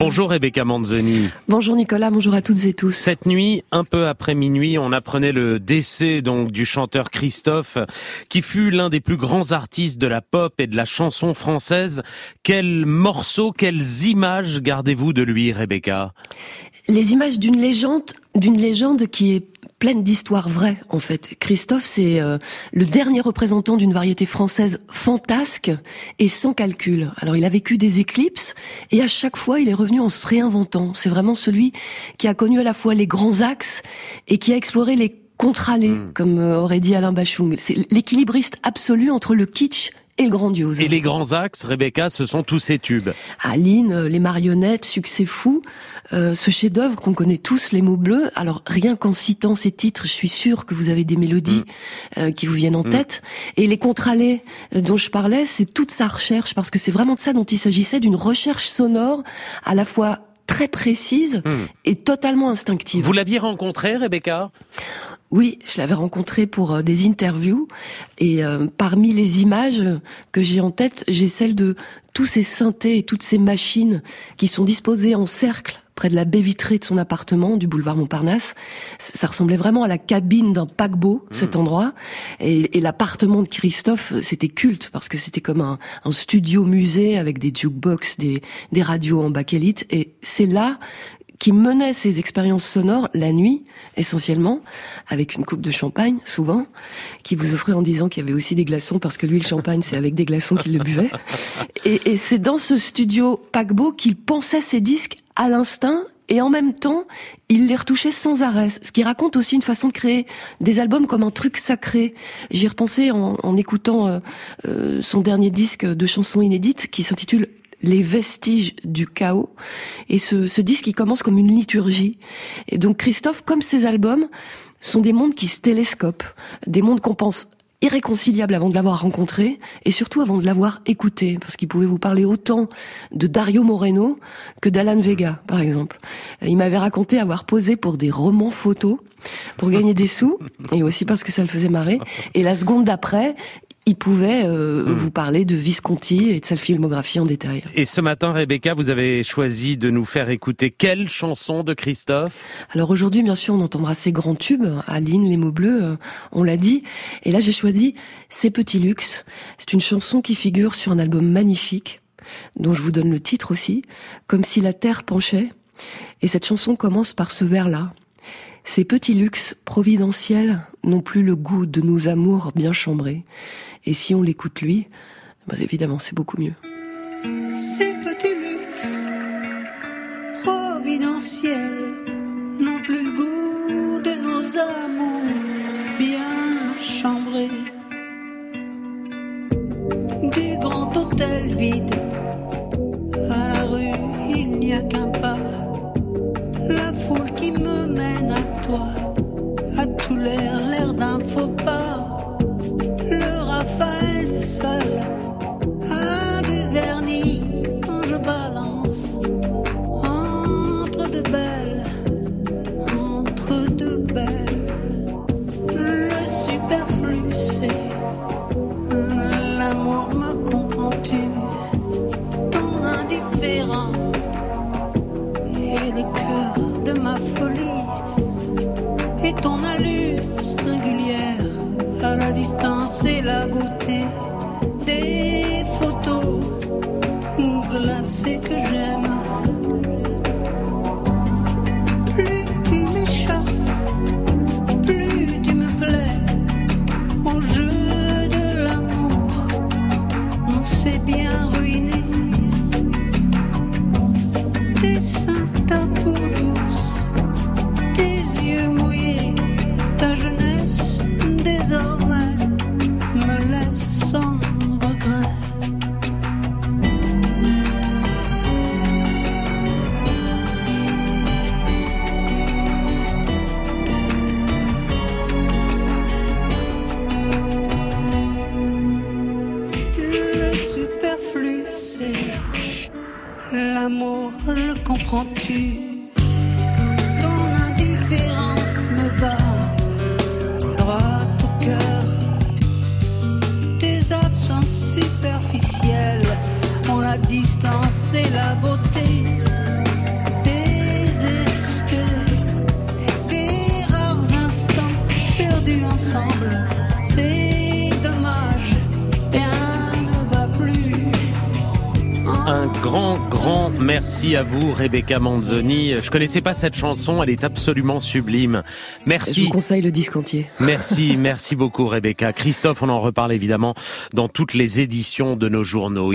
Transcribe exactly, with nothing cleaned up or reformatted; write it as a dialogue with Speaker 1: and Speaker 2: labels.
Speaker 1: Bonjour Rebecca Manzoni.
Speaker 2: Bonjour Nicolas, bonjour à toutes et tous.
Speaker 1: Cette nuit, un peu après minuit, on apprenait le décès donc du chanteur Christophe, qui fut l'un des plus grands artistes de la pop et de la chanson française. Quels morceaux, quelles images gardez-vous de lui, Rebecca ?
Speaker 2: Les images d'une légende, d'une légende qui est pleine d'histoires vraies, en fait. Christophe, c'est euh, le dernier représentant d'une variété française fantasque et sans calcul. Alors, il a vécu des éclipses et à chaque fois, il est revenu en se réinventant. C'est vraiment celui qui a connu à la fois les grands axes et qui a exploré les contre-allées, mmh. comme aurait dit Alain Bachung. C'est l'équilibriste absolu entre le kitsch et le grandiose.
Speaker 1: Et les grands axes, Rebecca, ce sont tous ces tubes.
Speaker 2: Aline, les marionnettes, succès fou, euh, ce chef-d'œuvre qu'on connaît tous, les mots bleus. Alors rien qu'en citant ces titres, je suis sûre que vous avez des mélodies mmh. euh, qui vous viennent en mmh. tête. Et les contre-allées dont je parlais, c'est toute sa recherche, parce que c'est vraiment de ça dont il s'agissait, d'une recherche sonore à la fois très précise mmh. et totalement instinctive.
Speaker 1: Vous l'aviez rencontré, Rebecca ?
Speaker 2: Oui, je l'avais rencontré pour euh, des interviews et euh, parmi les images que j'ai en tête, j'ai celle de tous ces synthés et toutes ces machines qui sont disposées en cercle près de la baie vitrée de son appartement du boulevard Montparnasse. Ça ressemblait vraiment à la cabine d'un paquebot, mmh. cet endroit. Et, et l'appartement de Christophe, c'était culte parce que c'était comme un, un studio musée avec des jukebox, des, des radios en bakélite. Et c'est là qui menait ses expériences sonores la nuit, essentiellement, avec une coupe de champagne, souvent, qui vous offrait en disant qu'il y avait aussi des glaçons, parce que lui, le champagne, c'est avec des glaçons qu'il le buvait. Et, et c'est dans ce studio paquebot qu'il pensait ses disques à l'instinct, et en même temps, il les retouchait sans arrêt. Ce qui raconte aussi une façon de créer des albums comme un truc sacré. J'y ai repensé en, en écoutant euh, euh, son dernier disque de chansons inédites, qui s'intitule Les vestiges du chaos. Et ce, ce disque, il commence comme une liturgie. Et donc Christophe, comme ses albums, sont des mondes qui se télescopent. Des mondes qu'on pense irréconciliables avant de l'avoir rencontré, et surtout avant de l'avoir écouté. Parce qu'il pouvait vous parler autant de Dario Moreno que d'Alan Vega, par exemple. Il m'avait raconté avoir posé pour des romans photos pour gagner des sous, et aussi parce que ça le faisait marrer. Et la seconde d'après, il pouvait euh, mmh. vous parler de Visconti et de sa filmographie en détail.
Speaker 1: Et ce matin, Rebecca, vous avez choisi de nous faire écouter quelle chanson de Christophe ?
Speaker 2: Alors aujourd'hui, bien sûr, on entendra ses grands tubes, Aline, Les mots bleus, euh, on l'a dit. Et là, j'ai choisi Ces petits luxes. C'est une chanson qui figure sur un album magnifique, dont je vous donne le titre aussi, Comme si la terre penchait. Et cette chanson commence par ce vers-là. Ces petits luxes providentiels n'ont plus le goût de nos amours bien chambrés. Et si on l'écoute lui, bah évidemment, c'est beaucoup mieux.
Speaker 3: Ces petits luxes providentiels n'ont plus le goût de nos amours bien chambrés. Du grand hôtel vide à la rue, il n'y a qu'un pas. La foule qui me mène à toi a tout l'air, l'air d'un faux pas. Le Raphaël seul a du vernis quand je balance entre deux belles, entre deux belles. Le superflu c'est l'amour, me comprends-tu? Ton indifférence et le cœur de ma folie et ton allure singulière à la distance et la beauté des photos glacées que j'aime. Plus tu m'échappes, plus tu me plais. Au jeu de l'amour, on s'est bien ruiné. Tes seins, ta peau douce, tes yeux mouillés, ta jeunesse désormais me laisse sans regret. Le superflu c'est l'amour, le comprends-tu? Ton indifférence me va droit au cœur. Tes absences superficielles ont la distance et la beauté ensemble. C'est dommage, rien ne va plus.
Speaker 1: Un grand, grand merci à vous, Rebecca Manzoni. Je connaissais pas cette chanson, elle est absolument sublime. Merci.
Speaker 2: Je vous conseille le disque entier.
Speaker 1: Merci, merci beaucoup, Rebecca. Christophe, on en reparle évidemment dans toutes les éditions de nos journaux.